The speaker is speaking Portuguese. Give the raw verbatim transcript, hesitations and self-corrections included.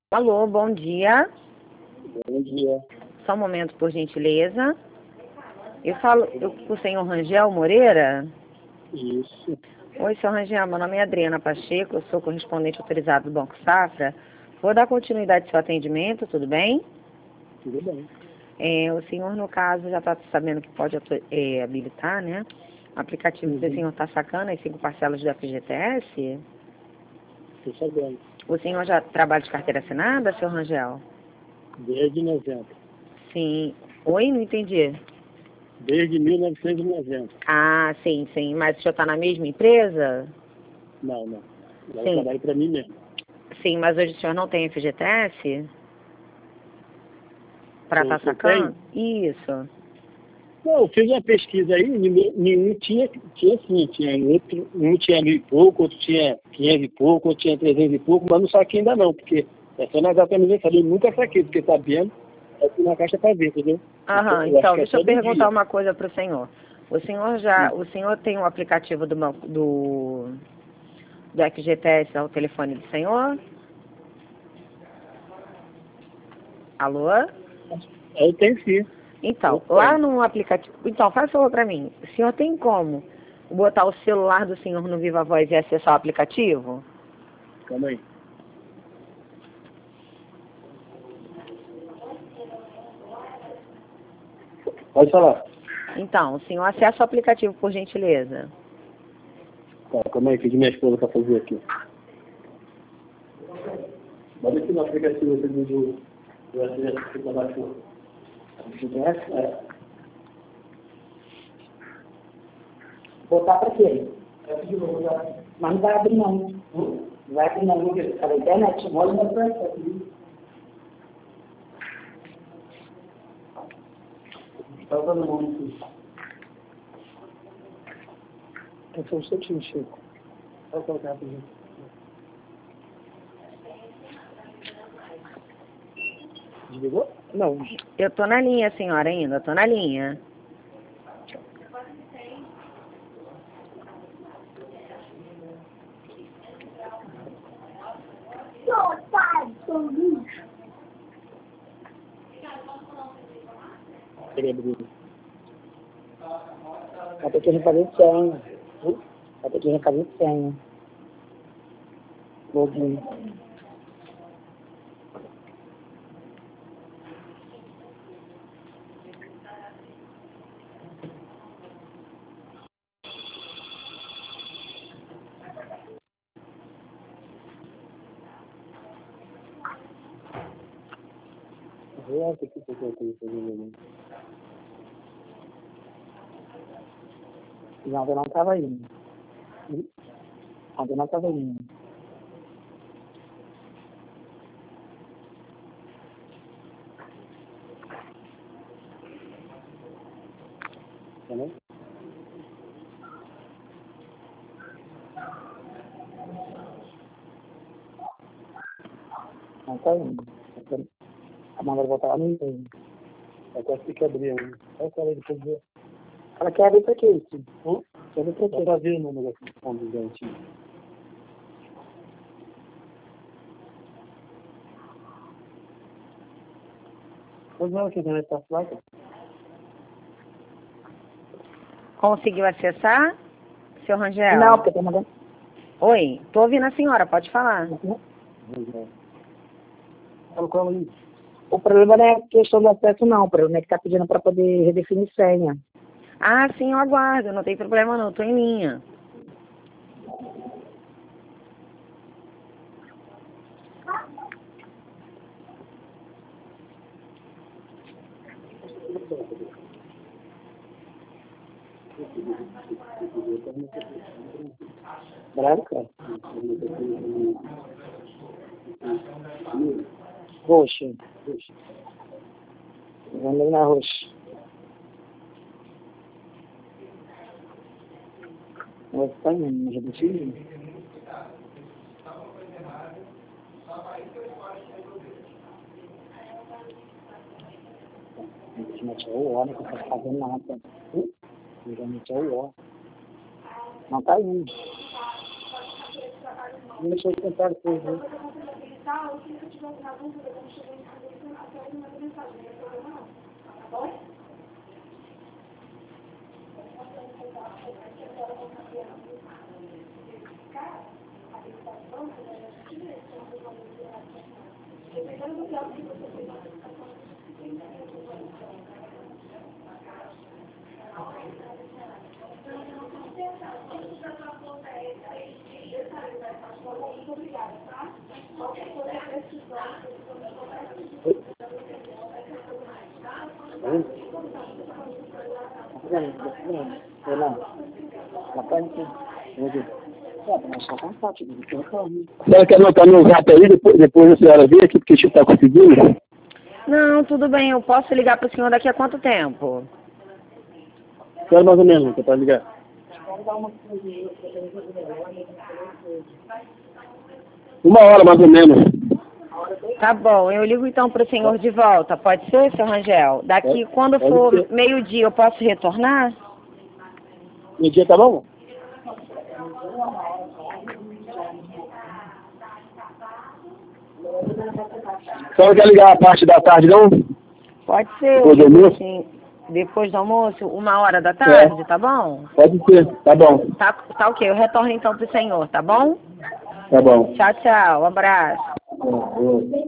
Alô, bom dia. Bom dia. Só um momento, por gentileza. Eu falo eu, com o senhor Rangel Moreira? Isso. Oi, senhor Rangel, meu nome é Adriana Pacheco, eu sou correspondente autorizado do Banco Safra. Vou dar continuidade ao seu atendimento, tudo bem? Tudo bem. É, o senhor, no caso, já está sabendo que pode é, habilitar, né? O aplicativo Uhum. que o senhor está sacando, as cinco parcelas do F G T S. Estou sabendo. O senhor já trabalha de carteira assinada, senhor Rangel? Desde noventa. Sim. Oi, não entendi. Desde mil novecentos e noventa. Ah, sim, sim. Mas o senhor está na mesma empresa? Não, não. Eu Sim. trabalho para mim mesmo. Sim, mas hoje o senhor não tem F G T S? Para Eu- estar eu sacando? Isso. Não, eu fiz uma pesquisa aí, nenhum, nenhum tinha, tinha sim, tinha outro, um tinha mil e pouco, outro tinha quinhentos e pouco, outro tinha trezentos e pouco, mas não saquei ainda não, porque é só na data aniversário, eu nunca saquei, porque sabendo, é que na caixa para ver, entendeu? Aham, eu acho então, que é deixa eu todo perguntar dia. uma coisa para o senhor. O senhor já, o senhor tem o aplicativo do, banco- do, do F G T S ao telefone do senhor? Alô? Eu tenho sim. Então, Eu lá tenho. no aplicativo... Então, faz favor para mim. O senhor tem como botar o celular do senhor no Viva Voz e acessar o aplicativo? Calma aí. Pode falar. Então, o senhor acessa o aplicativo, por gentileza. Tá, calma aí, pedi minha esposa para fazer aqui. Bota aqui no aplicativo do do do S D S que você baixou. É. Botar para quê? Mas não vai abrir não. Não vai abrir não. Pela internet, olha na frente. Está todo mundo aqui. É só um instantinho, Chico. Só colocar rapidinho. Desligou? Não. Eu tô na linha, senhora, ainda. Tô na linha. Queria abrir. Vai ter que refazer senha. Vai ter que refazer senha. Login. Volta aqui para eu fazer o Não, eu não estava indo. Ontem não estava indo. Tá bom? Não está indo. A mãe vai voltar lá no e-mail. Até fica abrindo. Olha o cara aí depois ver. Ela quer abrir para quê isso? Hum? Quer abrir para Só quê? para ver o número aqui do fundo do antigo. Pois não, que a internet está fraca. Conseguiu acessar, seu Rangel? Não, porque tem uma... Oi, tô ouvindo a senhora, pode falar. Colocou aí. O problema não é questão do acesso, não. O problema é que está pedindo para poder redefinir senha. Ah, sim, eu aguardo, não tem problema não, tô em linha. Branca? Roxa. Vamos na roxa. Vai ficar indo, redefinir. Simplesmente é o ó, não está fazendo nada. Simplesmente é o ó. Não está indo. Deixa eu tentar depois ver. tal, se você tiver alguma dúvida, quando chegar em casa, você até aí manda mensagem, não tem problema não. Tá bom? A senhora quer anotar meu zap aí, depois, depois a senhora vê aqui, porque a gente está conseguindo? Não, tudo bem. Eu posso ligar para o senhor daqui a quanto tempo? Quero mais ou menos, para ligar. Uma hora mais ou menos. Tá bom, eu ligo então para o senhor de volta. Pode ser, seu Rangel? Daqui, Pode, quando pode for ser. meio-dia, eu posso retornar? Meio-dia tá bom? A senhora quer ligar a parte da tarde, não? Pode ser. Depois do almoço? Assim, depois do almoço, uma hora da tarde, É. tá bom? Pode ser, tá bom. Tá, tá ok, eu retorno então pro senhor, tá bom? Tá bom. Tchau, tchau, um abraço. É, é.